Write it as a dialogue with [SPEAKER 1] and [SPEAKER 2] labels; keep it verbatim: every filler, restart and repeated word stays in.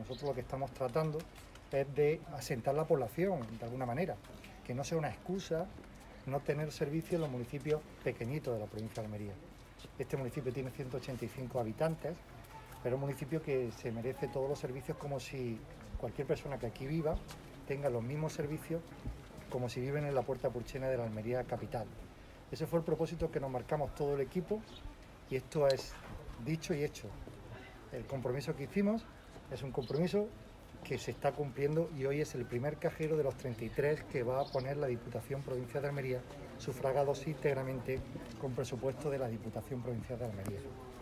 [SPEAKER 1] nosotros lo que estamos tratando es de asentar la población de alguna manera, que no sea una excusa no tener servicio en los municipios pequeñitos de la provincia de Almería. Este municipio tiene ciento ochenta y cinco habitantes, pero es un municipio que se merece todos los servicios como si cualquier persona que aquí viva tenga los mismos servicios como si viven en la Puerta Purchena de la Almería capital. Ese fue el propósito que nos marcamos todo el equipo y esto es dicho y hecho. El compromiso que hicimos es un compromiso que se está cumpliendo y hoy es el primer cajero de los treinta y tres que va a poner la Diputación Provincial de Almería, sufragados íntegramente con presupuesto de la Diputación Provincial de Almería.